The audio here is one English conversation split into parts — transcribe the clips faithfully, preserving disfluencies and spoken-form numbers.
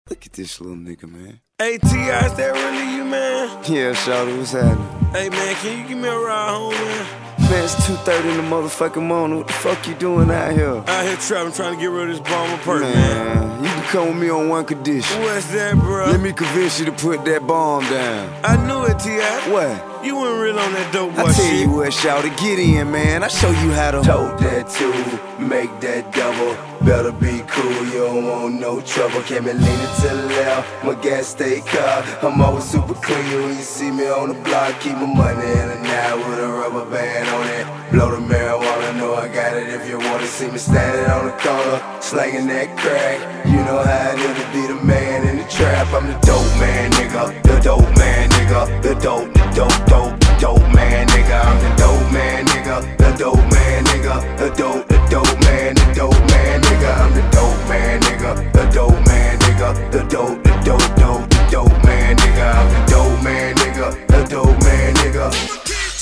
Look at this little nigga, man. Hey, T I, is that really you, man? Yeah, shawty, what's happening? Hey, man, can you give me a ride home, man? Man, it's two thirty in the motherfucking morning. What the fuck you doing out here? Out here trapping, trying to get rid of this bomb of perk, man. Man, you can come with me on one condition. What's that, bro? Let me convince you to put that bomb down. I knew it, T I. What? You weren't real on that dope boy I tell shit. you what, shawty, get in, man. I show you how to Tote that two, make that double. Better be cool, you don't want no trouble. Can't be leaning to the left, my gas stay car. I'm always super clean when you see me on the block. Keep my money in the night with a rubber band on it. Blow the marijuana, know I got it. If you wanna see me standing on the corner, slanging that crack, you know how it is to be the man in the trap. I'm the dope man, nigga, the dope man, nigga, the dope, the dope, dope, dope man, nigga. I'm the dope man, nigga, the dope man, nigga, the dope, the dope man, the dope man, nigga. I'm the dope man, nigga, the dope man, nigga, the dope, the dope, dope, the dope man, nigga. I'm the dope man, nigga, the dope man, nigga.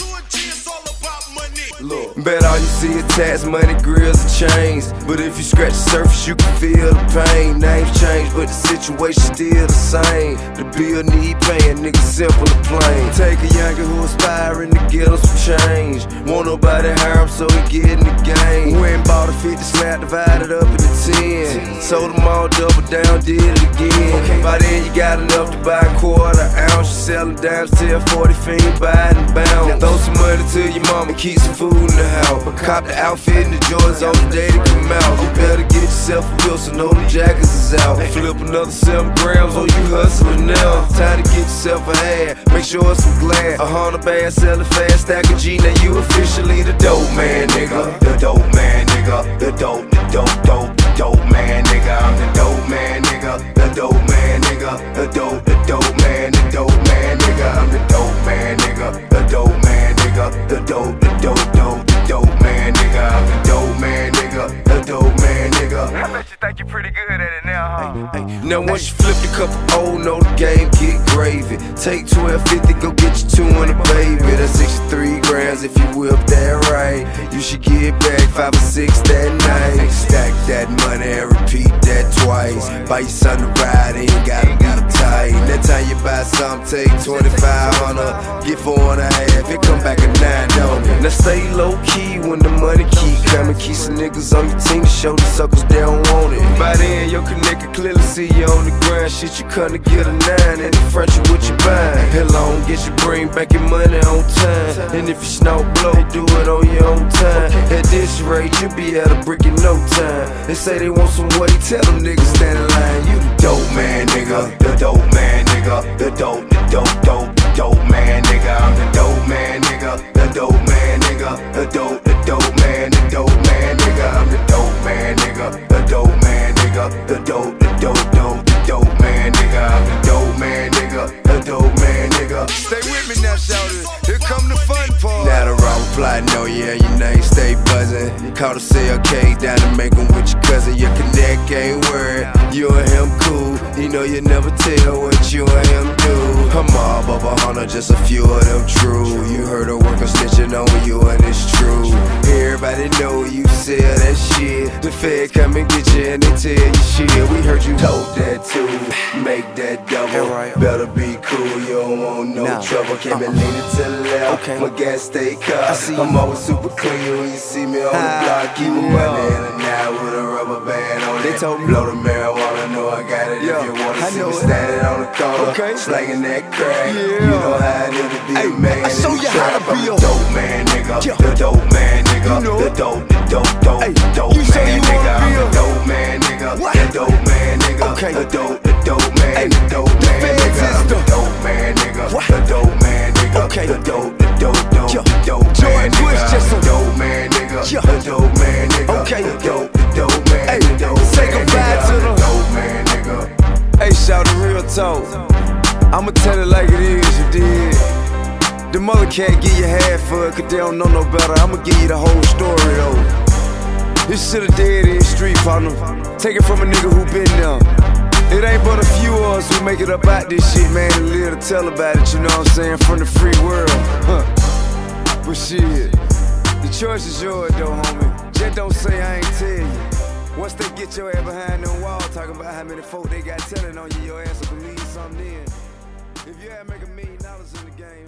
Look. Bet all you see is tats, money, grills, and chains. But if you scratch the surface, you can feel the pain. Names change, but the situation still the same. The bill need paying, nigga, simple and plain. Take a youngin' who aspiring to get him some change. Won't nobody hire him, so he get in the game. Went and bought a fifty slab, divided up into ten. Sold them all, double down, did it again. By then you got enough to buy a quarter ounce. You selling dimes till forty fiend, buy and bound. Throw some money to your mama, keep some food in the house. Cop the outfit and the Jordans on the day to come out. You better get yourself a Wilson, know the jackets is out. Flip another seven grams, oh you hustling now. Time to get yourself a hat, make sure it's some glass. A hundred bands, sell it fast, stack a G, now you officially the dope man, nigga. The dope man, nigga, the dope, the dope, dope, the dope man, nigga. I'm the dope man, nigga, the dope man, nigga, the dope, the dope man, the dope man, nigga. I'm the dope man, nigga, the dope man, nigga, the dope, the dope, dope, the dope man, nigga. I'm the dope man, nigga, the dope man, nigga. I bet you think you're pretty good at it now, huh? Now once you flip the couple old, know the game get gravy. Take twelve fifty, go get you two hundred, baby. That's sixty-three grams if you whip that right. You should get back five or six that night. Stack that money and repeat that twice. Buy your son to ride, ain't gotta be tight. That time you buy something, take twenty-five hundred. Get four and a half, it come back a nine, don't it? Now stay low key when the money keep coming. Keep some niggas on your team to show the suckers they don't want it. By then, your connect can clearly see you on the ground. Shit, you come to get a nine and in front you what you buying. Hell on, get you bring back your money on time. And if you snow blow, do it on your own time. At this rate, you be at a brick in no time. They say they want some what he tell them niggas stand in line. You the dope man, nigga, the dope man, nigga, the dope, the dope, dope, dope man, nigga. I'm the dope man, nigga, the dope man, nigga, the dope, the dope man, the dope man, nigga. I'm the dope man, nigga, the dope man, nigga, the dope, the dope, dope, the dope man, nigga. I'm the dope man, nigga, the dope man, nigga. Stay with me now, shouters. Here come the fun part. Now the wrong reply, no, yeah, your name stay buzzing. Caught a C L K down in Macon with your cousin. Your connect ain't worried, you and him cool. You know you never tell what you and him do. I'm all of a hundred, just a few of them true. You heard a worker snitching on you and it's true. Everybody know you sell that shit. The Fed come and get you and they tell you shit. We heard you tote that two, make that double. Right. Better be cool, you don't want no nah. trouble. Can't uh-uh. be leaning to the left, okay. my gas stay car. I'm always super clean when you see me on the block. Keep my yeah. money in the night with a rubber band on they it. Told me. Blow the marijuana, know I got it. Yeah. If you wanna I see me it. standing on the corner, okay. slanging that crack. Yeah. You know how it is to be hey, a man. I show you how to be I'm a the dope man, nigga. Yeah. The dope man, nigga. You know the dope, the dope, dope, hey, dope you say man, you nigga. wanna I'm be the a dope man, nigga. What? The dope man, nigga. Okay. The dope, the dope man, hey, the dope the man, feds nigga. is I'm the the dope man, nigga. What? The dope man, nigga. Okay. The dope, the dope, dope, yeah. the dope George man, nigga. Bush just I'm a the dope man, nigga. yeah. The dope man, nigga. Okay. The dope, the dope man, hey, the dope say man, goodbye nigga. to I'm the the dope man, nigga. Hey, shout the real talk. I'ma tell it like it is, you did. The mother can't give you half for it, cause they don't know no better. I'ma give you the whole story though. This shit a dead end street, partner. Take it from a nigga who been there. It ain't but a few of us who make it up out this shit, man, and live to tell about it, you know what I'm saying, from the free world. Huh. But shit, the choice is yours though, homie. Just don't say I ain't tell you. Once they get your ass behind them wall, talking about how many folk they got telling on you, your ass will believe something then. If you had make a million dollars in the game,